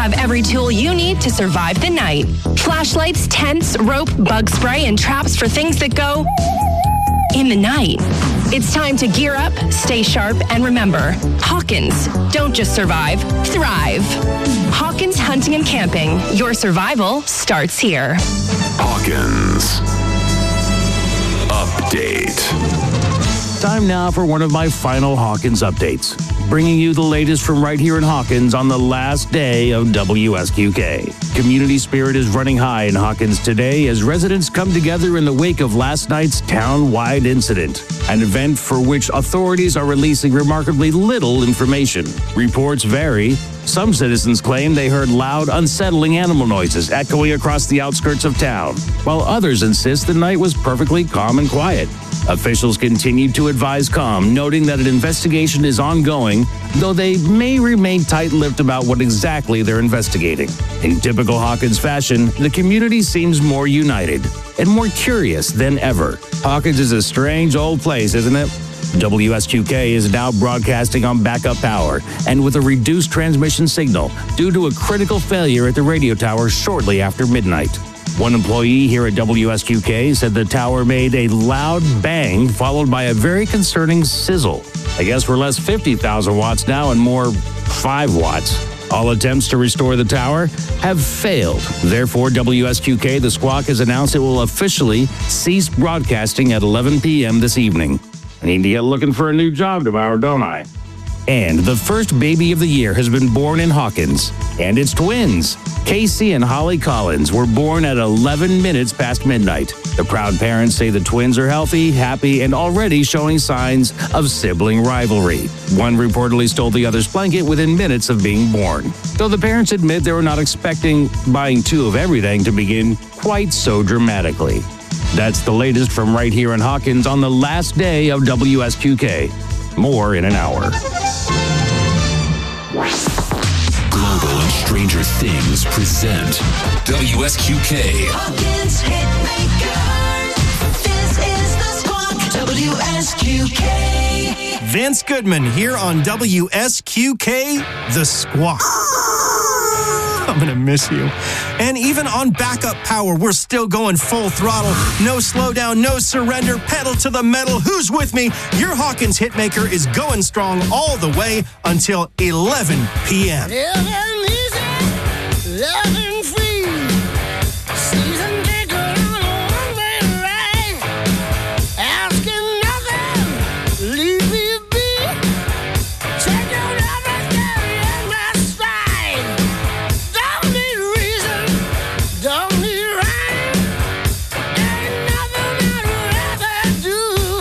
have every tool you need to survive the night. Flashlights, tents, rope, bug spray, and traps for things that go in the night. It's time to gear up, stay sharp, and remember, Hawkins, don't just survive, thrive. Hawkins Hunting and Camping, your survival starts here. Hawkins Update. Time now for one of my final Hawkins updates, bringing you the latest from right here in Hawkins on the last day of WSQK. Community spirit is running high in Hawkins today as residents come together in the wake of last night's town-wide incident, an event for which authorities are releasing remarkably little information. Reports vary. Some citizens claim they heard loud, unsettling animal noises echoing across the outskirts of town, while others insist the night was perfectly calm and quiet. Officials continue to advise calm, noting that an investigation is ongoing, though they may remain tight-lipped about what exactly they're investigating. In typical Hawkins fashion, the community seems more united and more curious than ever. Hawkins is a strange old place, isn't it? WSQK is now broadcasting on backup power and with a reduced transmission signal due to a critical failure at the radio tower shortly after midnight. One employee here at WSQK said the tower made a loud bang followed by a very concerning sizzle. I guess we're less 50,000 watts now and more 5 watts. All attempts to restore the tower have failed. Therefore, WSQK, the Squawk, has announced it will officially cease broadcasting at 11 p.m. this evening. I need to get looking for a new job tomorrow, don't I? And the first baby of the year has been born in Hawkins, and it's twins. Casey and Holly Collins were born at 11 minutes past midnight. The proud parents say the twins are healthy, happy, and already showing signs of sibling rivalry. One reportedly stole the other's blanket within minutes of being born, though the parents admit they were not expecting buying 2 of everything to begin quite so dramatically. That's the latest from right here in Hawkins on the last day of WSQK. More in an hour. Global and Stranger Things present WSQK. Hawkins Hitmakers. This is the Squawk. WSQK. Vince Goodman here on WSQK, The Squawk. I'm going to miss you. And even on backup power, we're still going full throttle. No slowdown, no surrender, pedal to the metal. Who's with me? Your Hawkins Hitmaker is going strong all the way until 11 p.m. Living easy, loving free. Season ticket on a one-way ride. Asking nothing, leave me be. Take your everything in my stride. Don't need reason, don't need rhyme. Ain't nothing I'd rather do.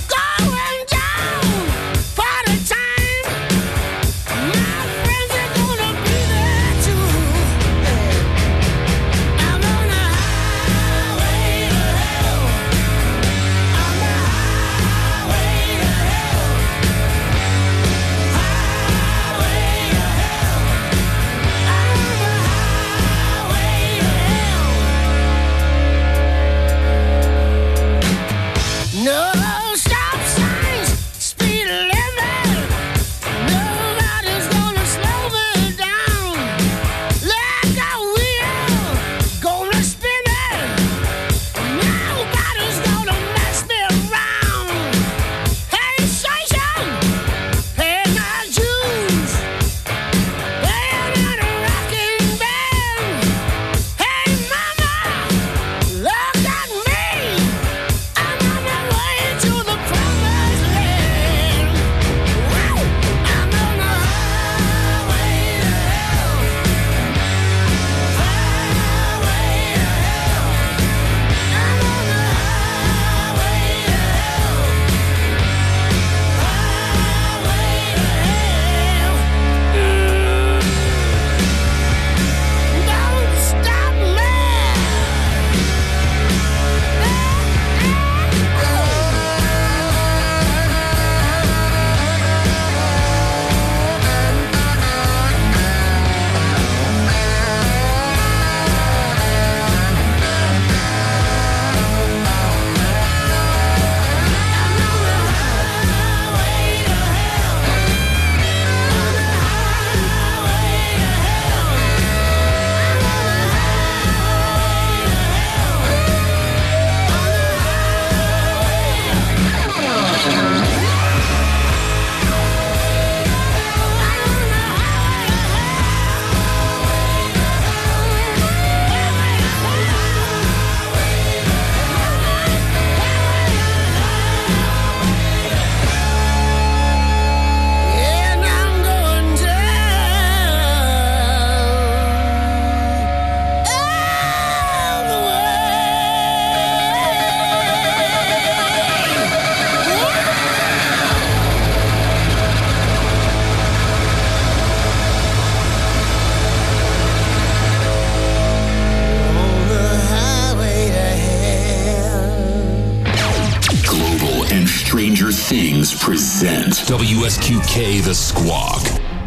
Going down, party time. My friends are gonna Things present WSQK The Squawk.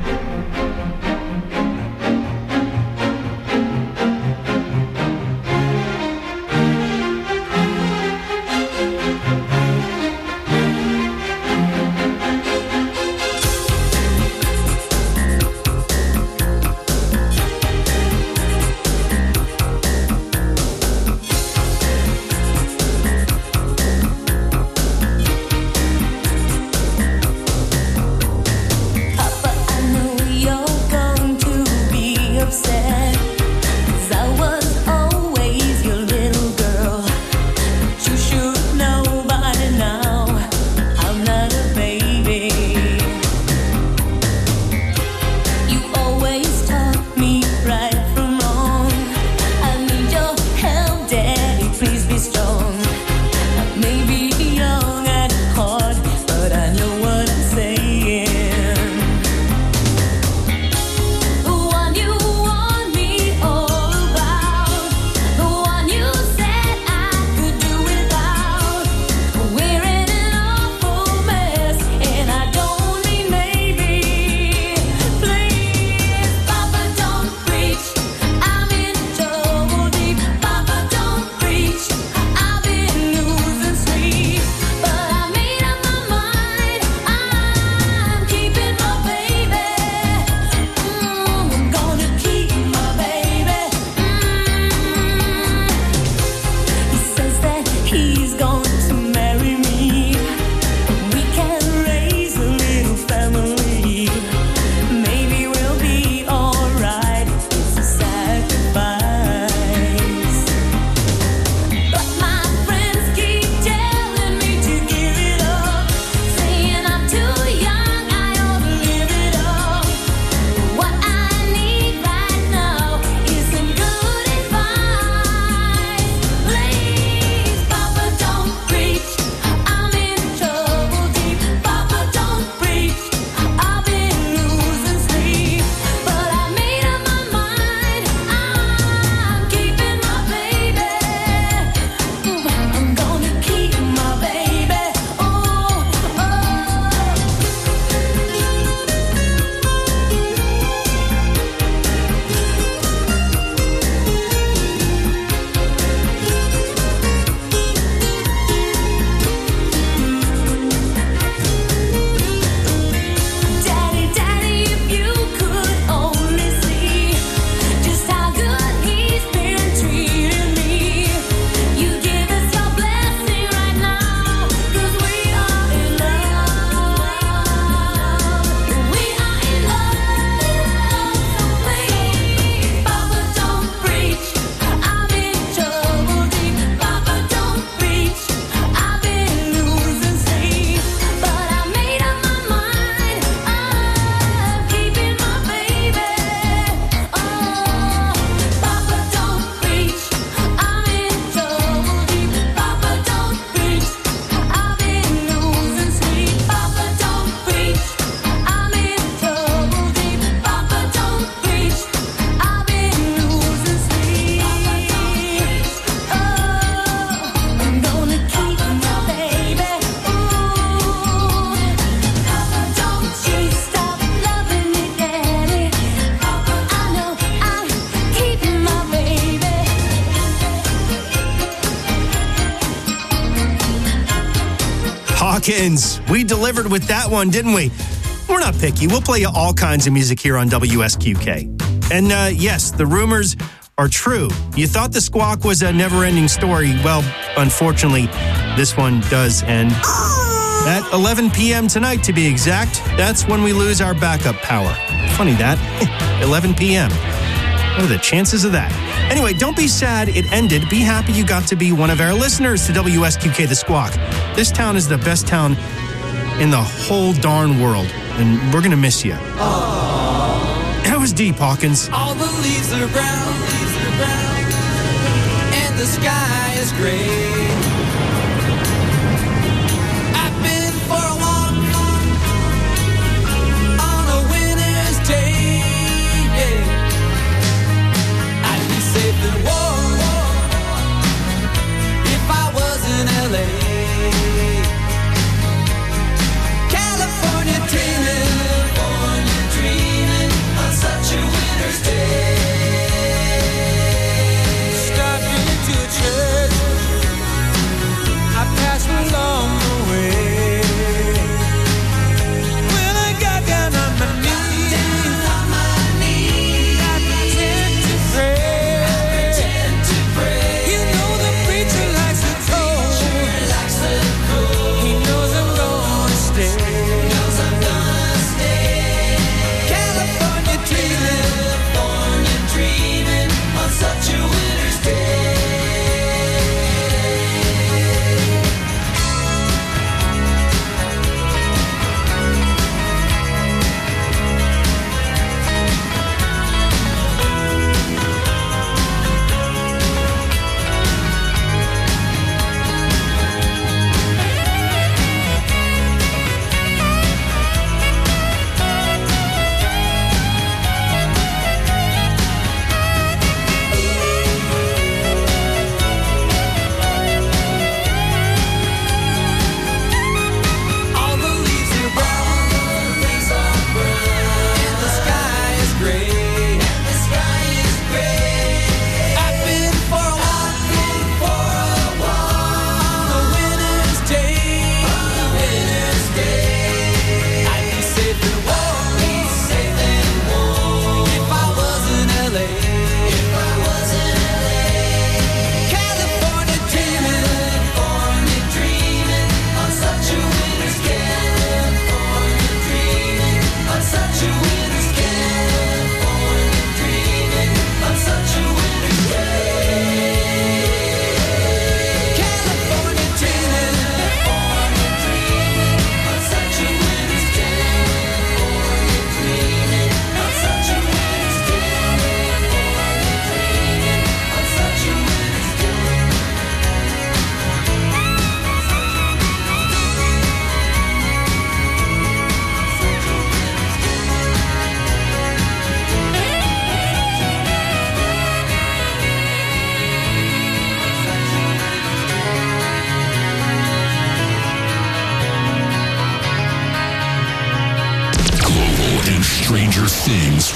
Hawkins, we delivered with that one, didn't we? We're not picky. We'll play you all kinds of music here on WSQK. And yes, the rumors are true. You thought the Squawk was a never-ending story. Well, unfortunately, this one does end. At 11 p.m. tonight, to be exact, that's when we lose our backup power. Funny that. 11 p.m. What are the chances of that? Anyway, don't be sad it ended. Be happy you got to be one of our listeners to WSQK The Squawk. This town is the best town in the whole darn world, and we're going to miss you. That was deep, Hawkins. All the leaves are brown, and the sky is gray. I've been for a walk on a winter's day. I'd be safe and warm if I was in LA.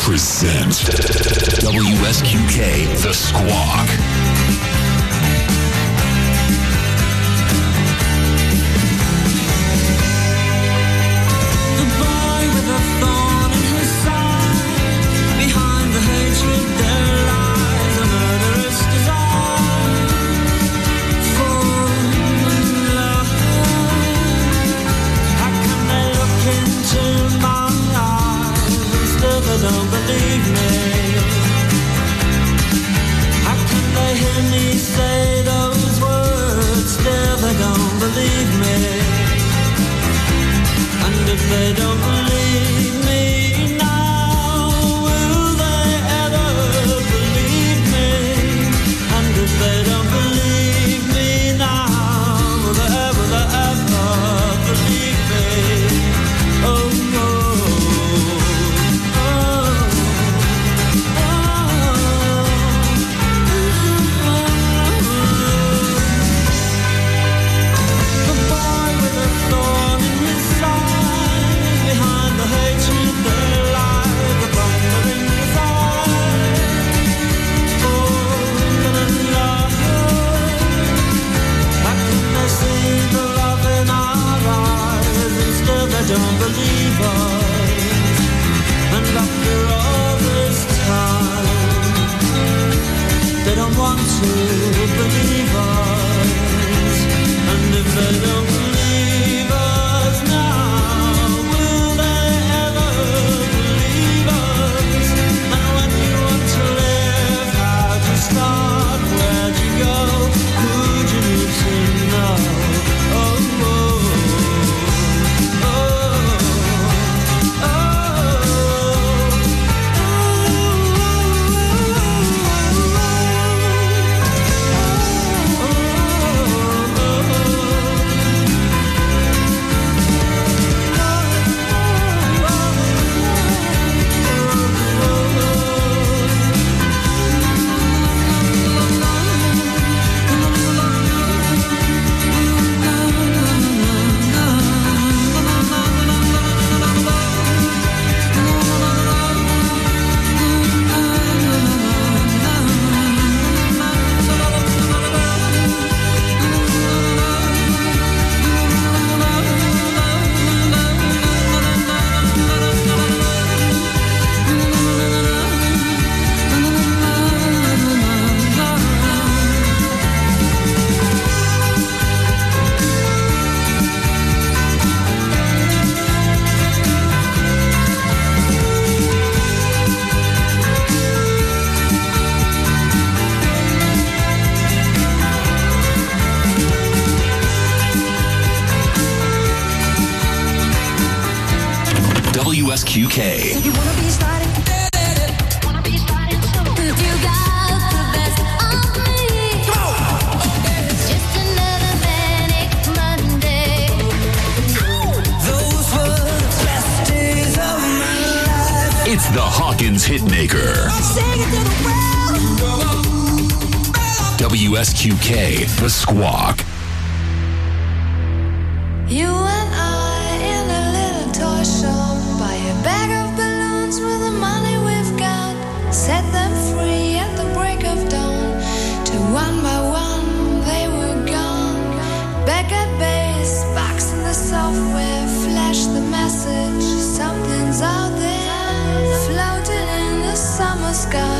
present WSQK The Squawk. The boy with a thorn in his side, behind the hatred there lies a murderous desire for love. How can they look into my eyes and still they don't believe me? How can they hear me say those words, still they don't believe me? And if they don't believe me now, will they ever believe me? And if they don't believe me now, will they ever believe me? Oh, no. The boy with a thorn in his side, behind the hatred there lies a thundering desire for love. How can they see the love in our eyes and still they don't believe us? And after all this time, they don't want to believe us. And if they don't believe us now, will they ever believe us? And when you want to live, how'd you start? Where'd you go? Who'd you need to know? Oh, oh, oh, WSQK. If you wanna be starting, you got the best of me. It's just another manic Monday. Those were the best days of my life. It's the Hawkins Hitmaker. Sing it to the world. WSQK The Squawk. You and I in a little toy shop, buy a bag of balloons with the money we've got, set them free at the break of dawn. Till one by one they were gone. Back at base, box in the software, flash the message. Something's out there, floating in the summer sky.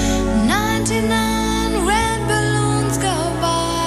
99 red balloons go by.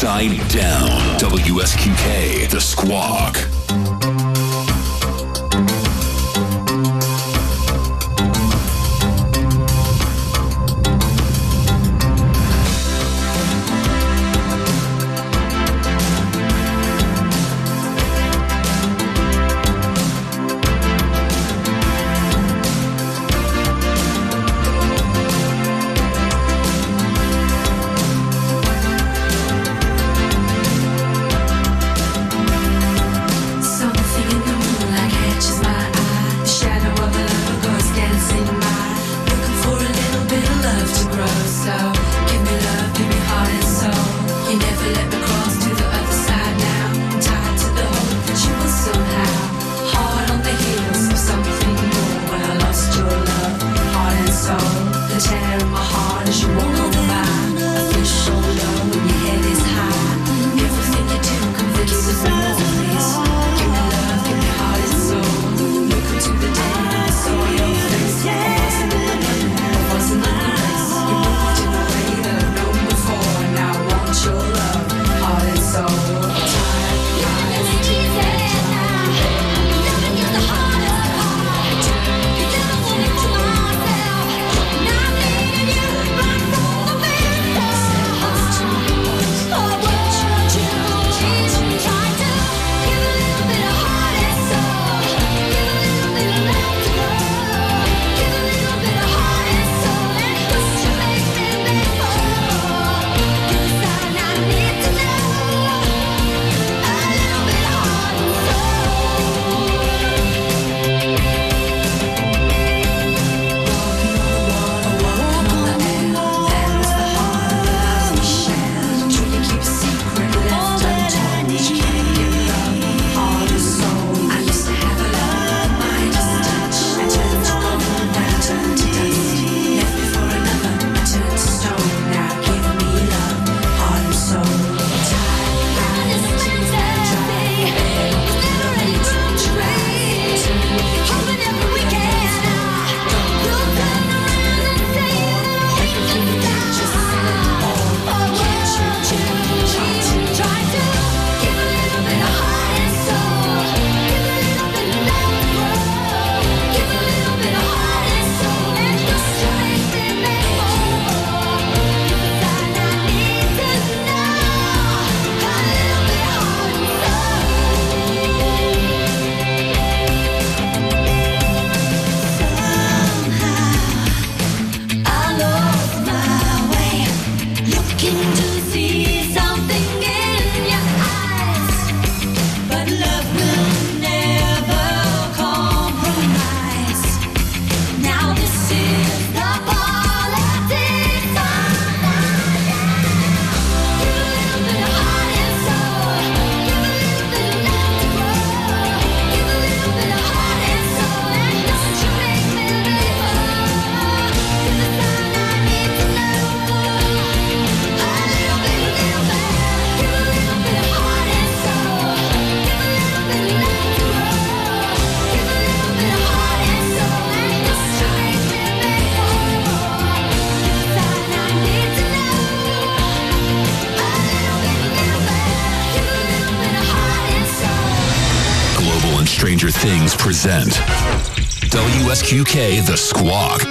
Upside Down. WSQK, The Squawk. Stranger Things present WSQK The Squawk.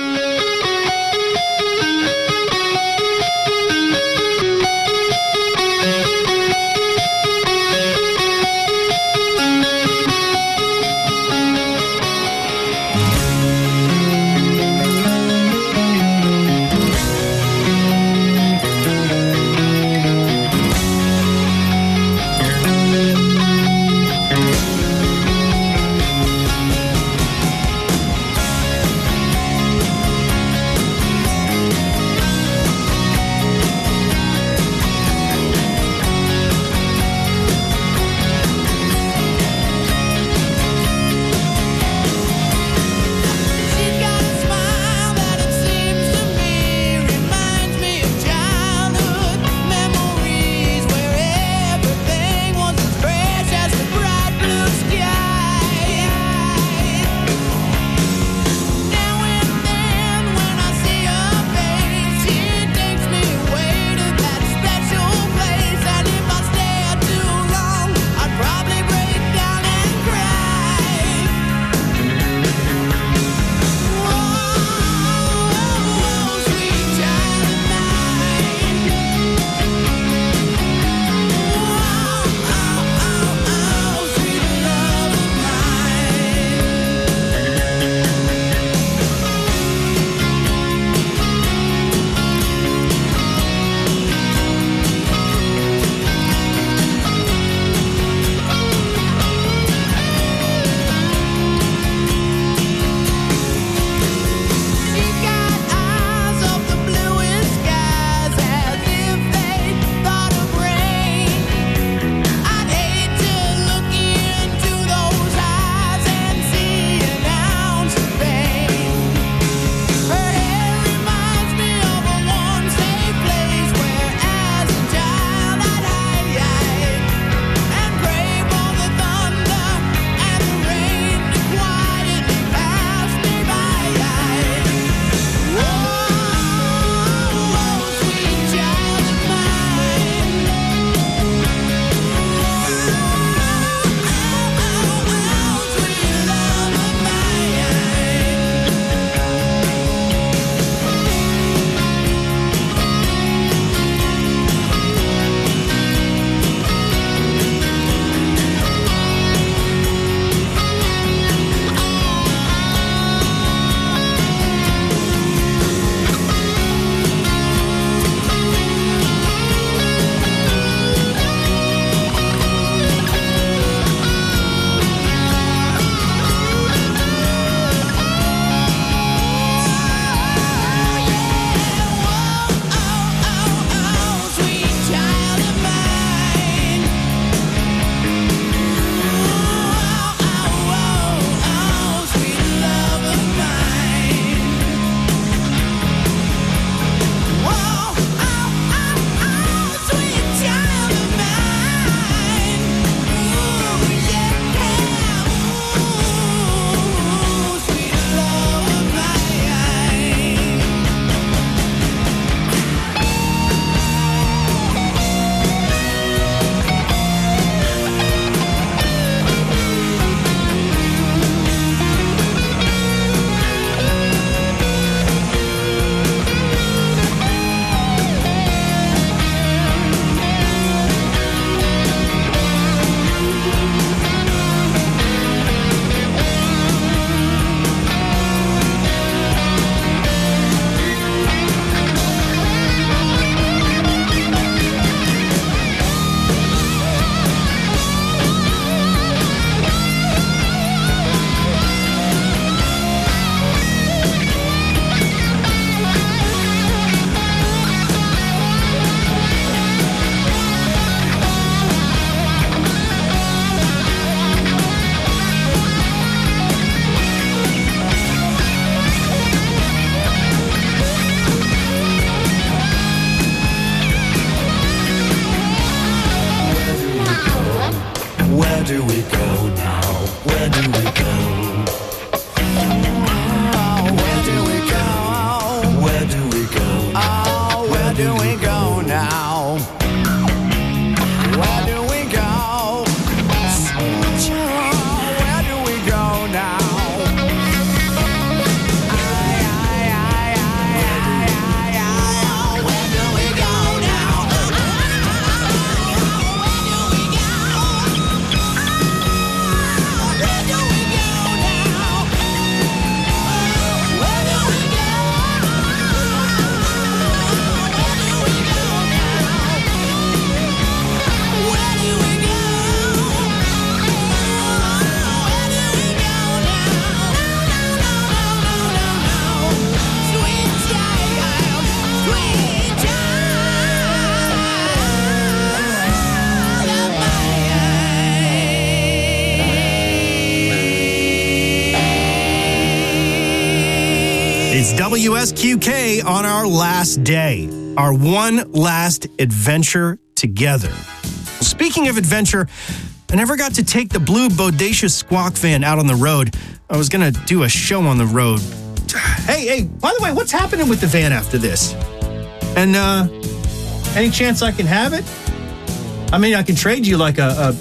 It's WSQK on our last day, our one last adventure together. Speaking of adventure, I never got to take the blue Bodacious Squawk van out on the road. I was going to do a show on the road. Hey, by the way, what's happening with the van after this? And any chance I can have it? I mean, I can trade you like a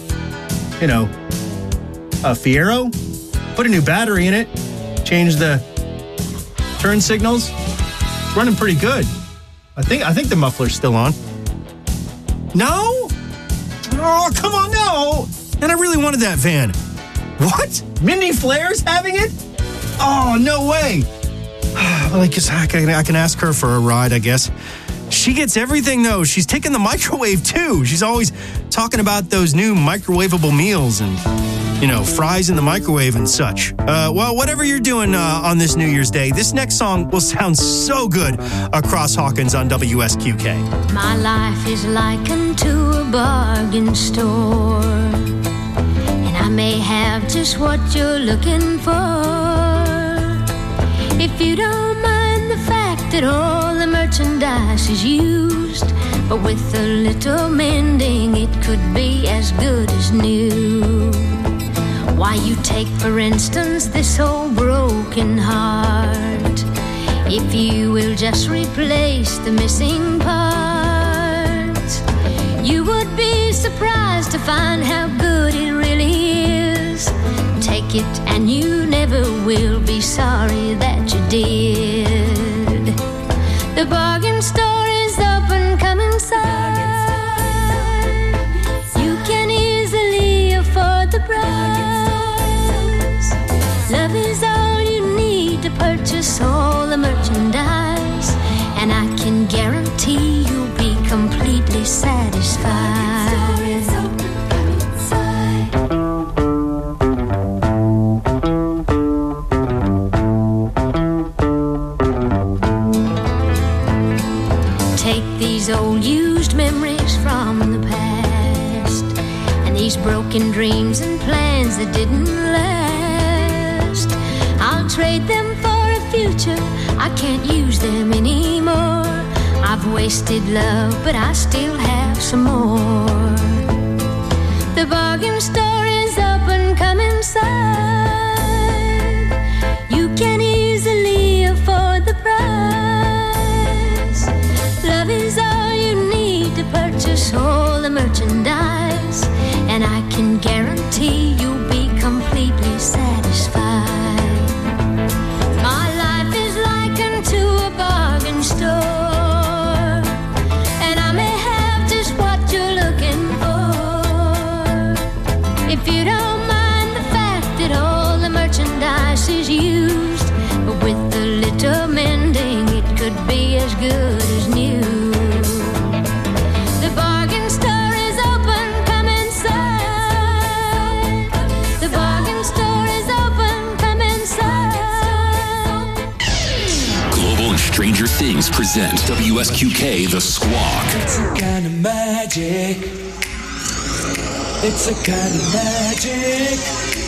Fiero, put a new battery in it, change the turn signals. It's running pretty good. I think the muffler's still on. No? Oh, come on, no. And I really wanted that van. What? Mindy Flair's having it? Oh, no way. Well, I guess I can ask her for a ride, I guess. She gets everything, though. She's taking the microwave, too. She's always talking about those new microwavable meals and, fries in the microwave and such. Well, whatever you're doing on this New Year's Day, this next song will sound so good across Hawkins on WSQK. My life is likened to a bargain store, and I may have just what you're looking for. If you don't mind the fact that all the merchandise is used, but with a little mending it could be as good as new. Why, you take for instance this old broken heart. If you will just replace the missing parts, you would be surprised to find how good it really is. Take it and you never will be sorry that you did. The bargain store is open, come inside. You can easily afford the price. Love is all you need to purchase all the merchandise, and I can guarantee you'll be completely satisfied. Old used memories from the past, and these broken dreams and plans that didn't last. I'll trade them for a future, I can't use them anymore. I've wasted love, but I still have some more. The bargain store is open, come inside. You can easily afford the price. Love is all you need to purchase all the merchandise, and I can guarantee you'll be completely satisfied. My life is likened to a bargain store, and I may have just what you're looking for. If you don't mind the fact that all the merchandise is used, but with a little mending it could be as good as new. The bargain store is open, come inside. The bargain store is open, come inside. Global and Stranger Things present WSQK The Squawk. It's a kind of magic. It's a kind of magic.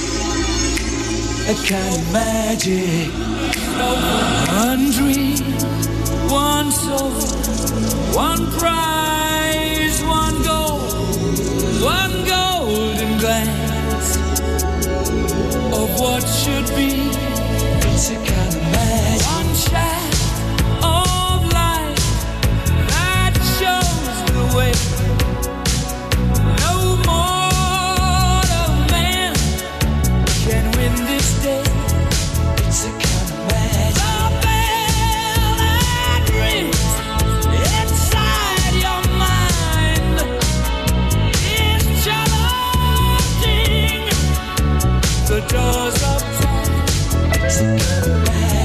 A kind of magic. One dream, one soul, one prize, one goal, one golden glance of what should be. It's a kind of magic. One shaft of light that shows the way. No mortal man can win this day. It's a kind of magic. The bell that rings inside your mind is challenging the doors of time. It's a kind of magic.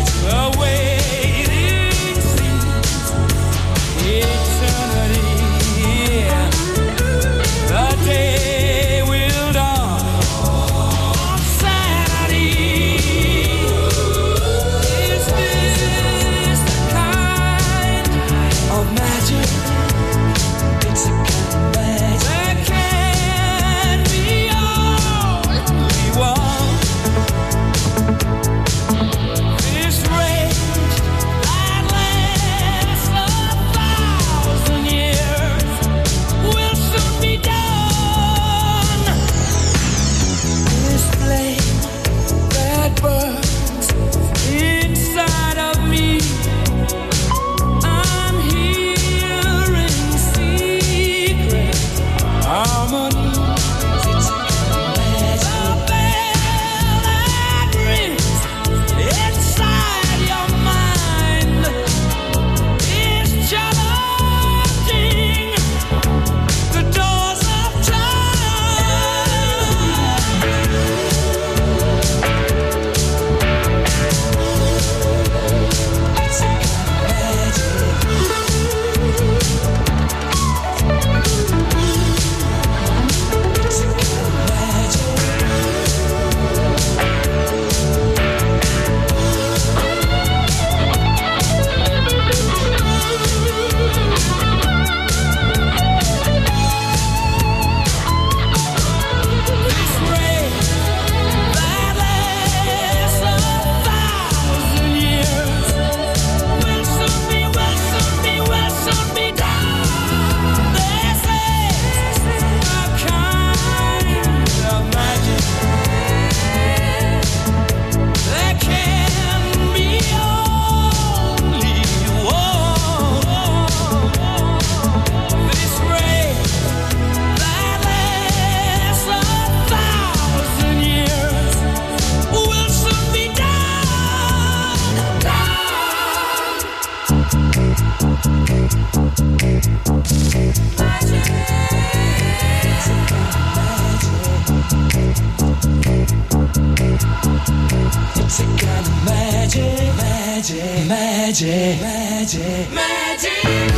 magic, magic, magic, magic.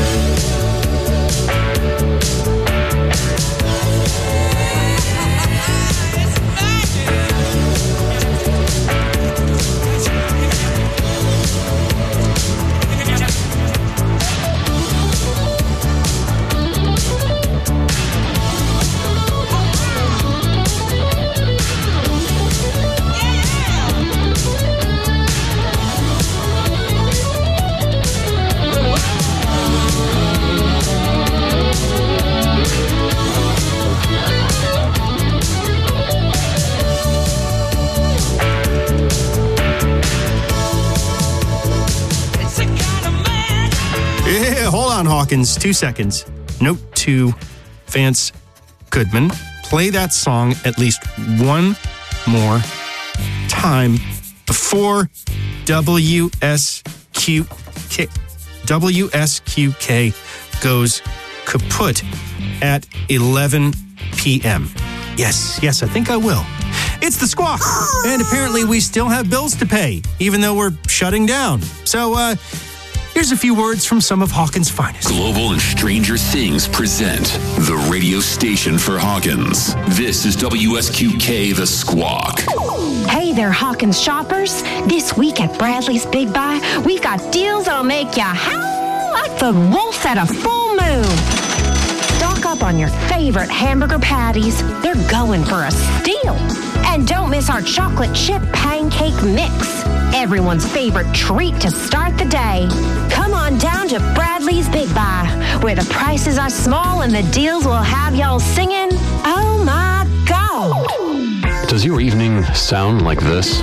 Hold on, Hawkins. 2 seconds. Note to Vance Goodman. Play that song at least one more time before WSQK goes kaput at 11 p.m. Yes, I think I will. It's the Squawk, and apparently we still have bills to pay, even though we're shutting down. So, here's a few words from some of Hawkins' finest. Global and Stranger Things present the radio station for Hawkins. This is WSQK The Squawk. Hey there, Hawkins shoppers. This week at Bradley's Big Buy, we've got deals that'll make you howl like the wolf at a full moon. Stock up on your favorite hamburger patties. They're going for a steal. And don't miss our chocolate chip pancake mix, everyone's favorite treat to start the day. Come on down to Bradley's Big Buy, where the prices are small and the deals will have y'all singing, oh my God. Does your evening sound like this?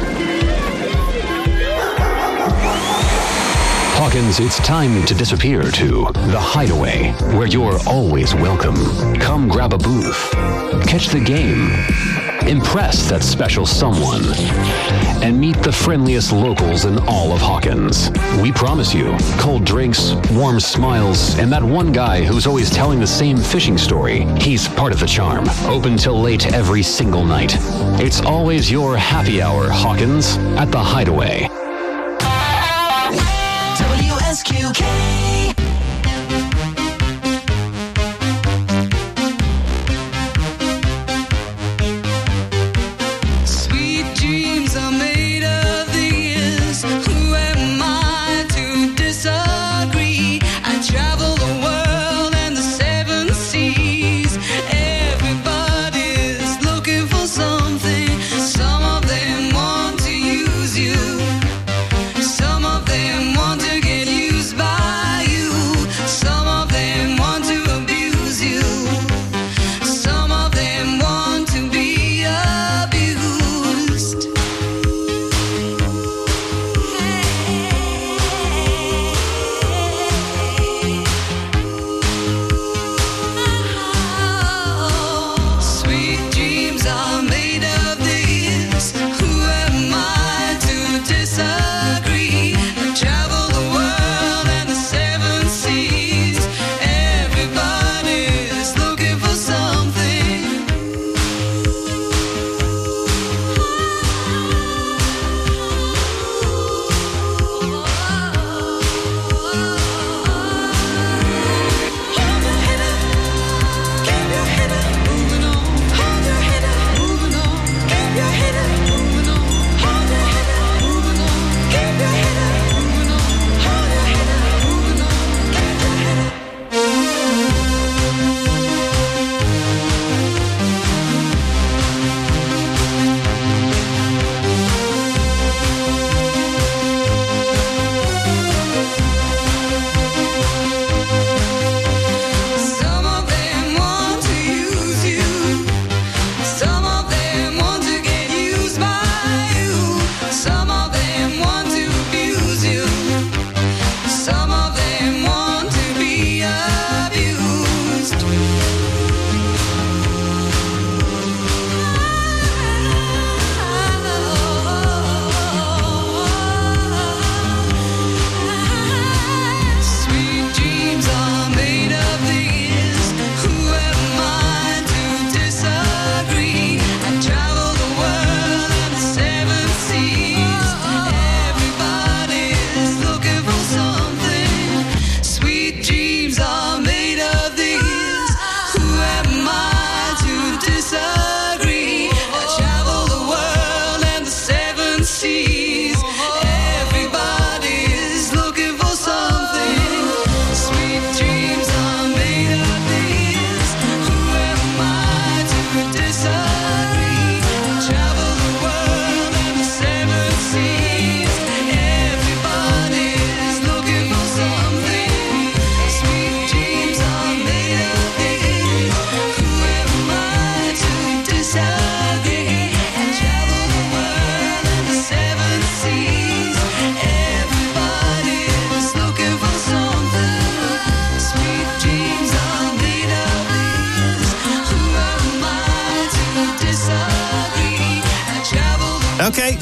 Hawkins, it's time to disappear to The Hideaway, where you're always welcome. Come grab a booth, catch the game, impress that special someone, and meet the friendliest locals in all of Hawkins. We promise you cold drinks, warm smiles, and that one guy who's always telling the same fishing story. He's part of the charm. Open till late every single night. It's always your happy hour, Hawkins, at The Hideaway. WSQK. Sweet dreams are made of these. Who am I to disagree? I travel the world and the 7 seas. Everybody's looking for something. Some of them want to use you. Some of them want to get used by you.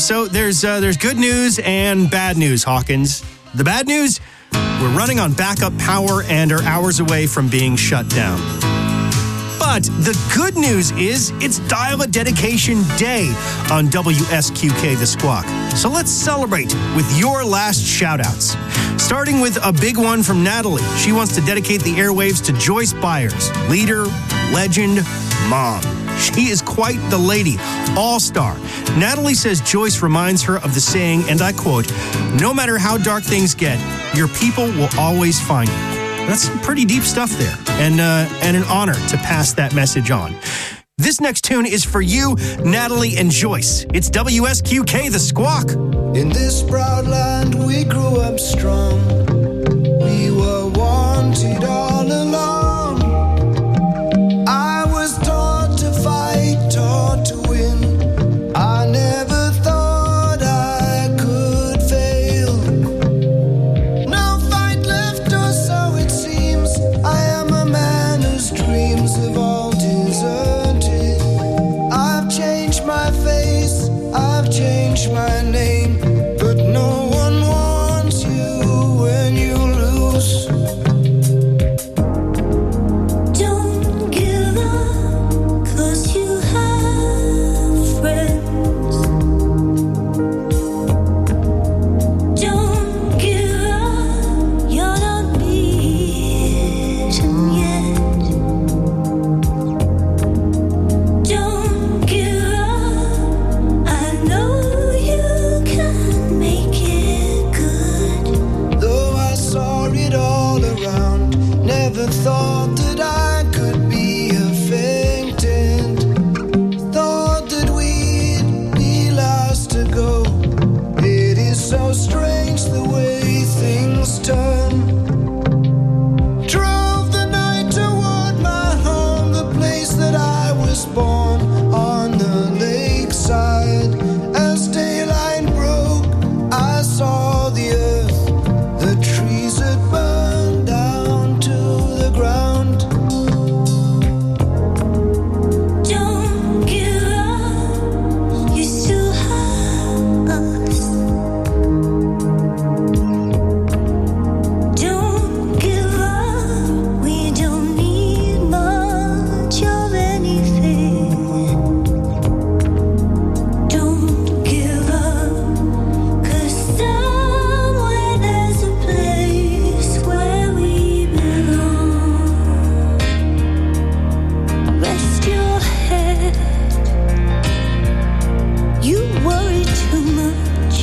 So there's good news and bad news, Hawkins. The bad news, we're running on backup power and are hours away from being shut down. But the good news is it's Dial-A Dedication Day on WSQK The Squawk. So let's celebrate with your last shout-outs. Starting with a big one from Natalie. She wants to dedicate the airwaves to Joyce Byers, leader, legend, mom. She is quite the lady, all-star. Natalie says Joyce reminds her of the saying, and I quote, "No matter how dark things get, your people will always find you." That's some pretty deep stuff there, and an honor to pass that message on. This next tune is for you, Natalie and Joyce. It's WSQK The Squawk. In this proud land we grew up strong. We were wanted all along. I was taught to fight, taught to win. I never thought I could fail. No fight left, or so it seems. I am a man whose dreams have all deserted. I've changed my face, I've changed my name, but no one wants you when you lose. Don't give up, 'cause you have friends. Don't give up, you're not beaten yet. Don't give up, I know you can make it good. Though I saw it all around, never thought that I could be a faintant. Thought that we'd be last to go. It is so strange the way things turn. Drove the night toward my home, the place that I was born, on the lakeside. As daylight broke, I saw the earth, the trees had burned down to the ground. Don't give up, you still have us. Don't give up, we don't need much of anything. Don't give up, 'cause somewhere there's a place where we belong. Rest your head, you worry too much.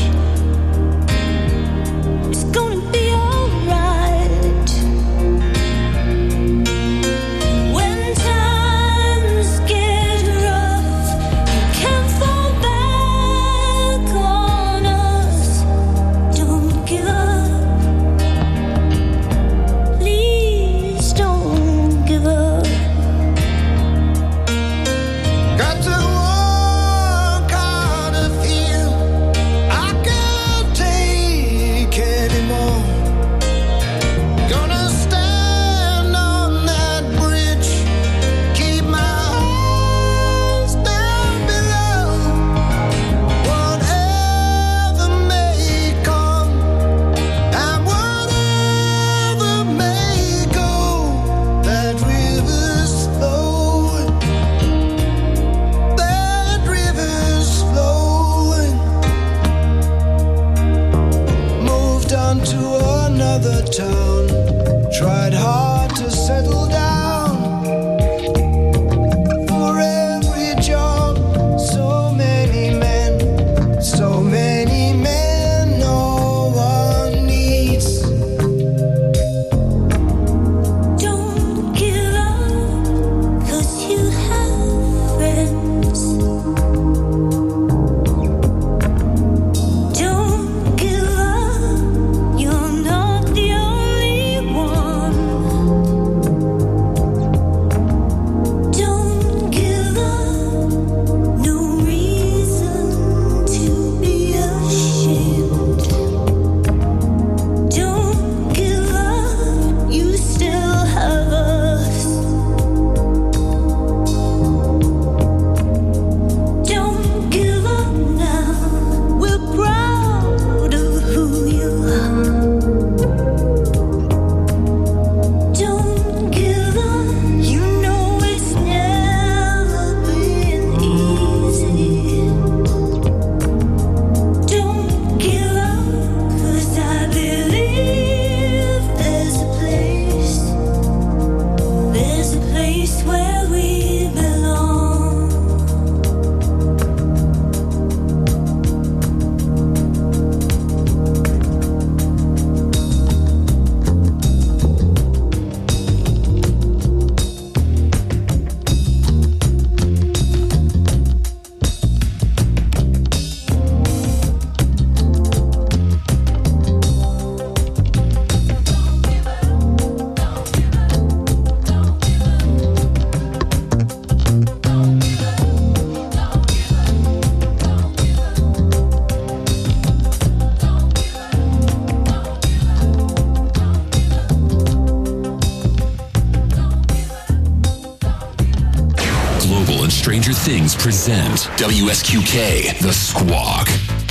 It's gonna be alright. When times get rough, you can't fall back on us. Don't give up, please don't give up. Got to walk out of here. I can't take anymore. Gonna stand on that bridge, keep my eyes down below. Whatever may come and whatever may go, that river's flowing. That river's flowing. Moved on to another town. Tried hard to settle down. For every job, so many men no one needs. Don't give up, 'cause you have friends. Don't give up, you're not the only one. Things present WSQK, The Squawk.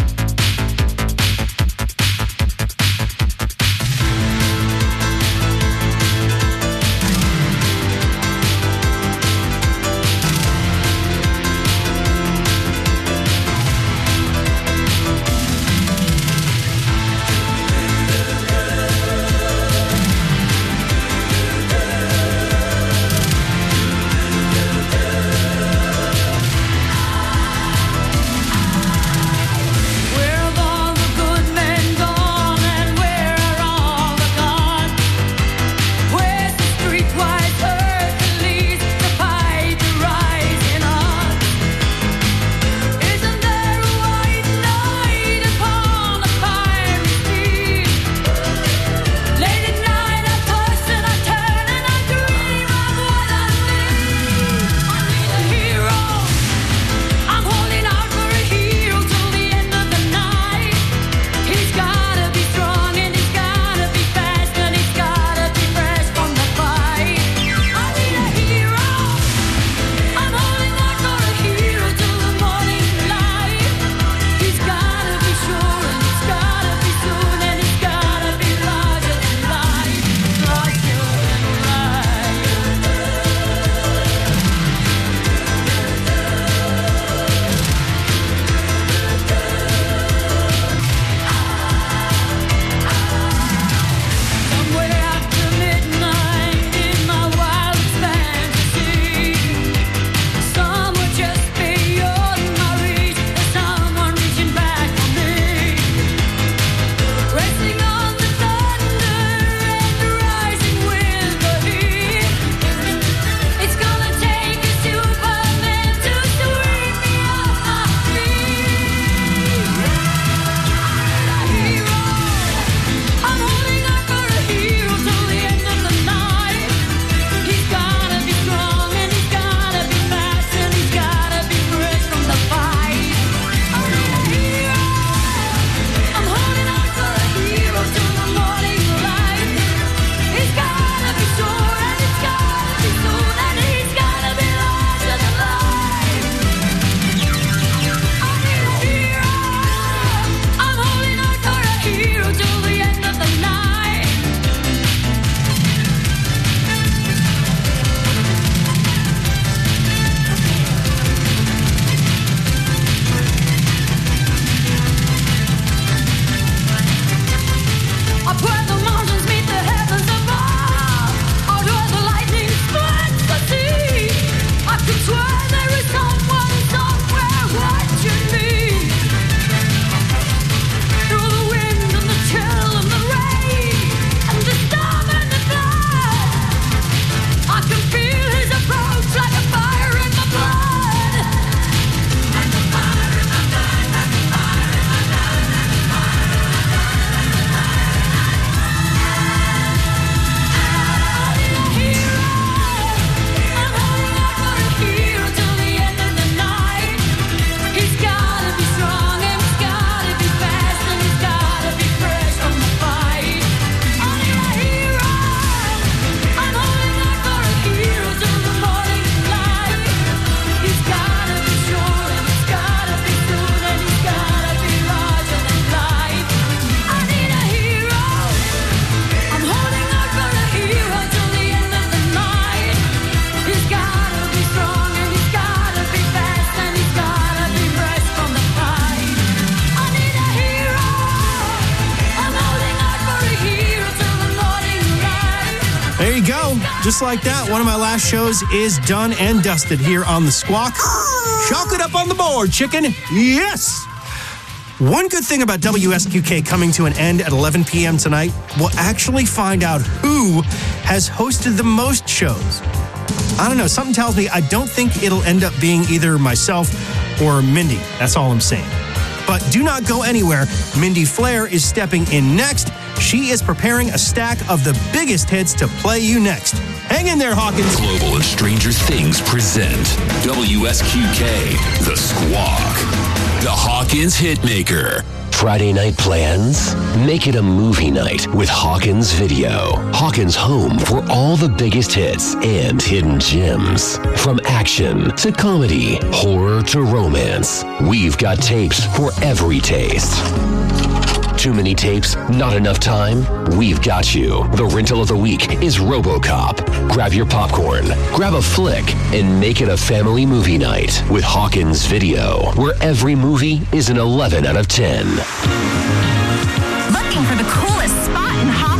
Just like that, one of my last shows is done and dusted here on The Squawk. Chalk it up on the board, chicken. Yes! One good thing about WSQK coming to an end at 11 p.m. tonight, we'll actually find out who has hosted the most shows. I don't know, something tells me I don't think it'll end up being either myself or Mindy. That's all I'm saying. But do not go anywhere. Mindy Flair is stepping in next. She is preparing a stack of the biggest hits to play you next. Hang in there, Hawkins. Global and Stranger Things present WSQK, The Squawk. The Hawkins Hitmaker. Friday night plans? Make it a movie night with Hawkins Video. Hawkins' home for all the biggest hits and hidden gems. From action to comedy, horror to romance, we've got tapes for every taste. Too many tapes? Not enough time? We've got you. The rental of the week is RoboCop. Grab your popcorn, grab a flick, and make it a family movie night with Hawkins Video, where every movie is an 11 out of 10. Looking for the coolest spot in Hawkins?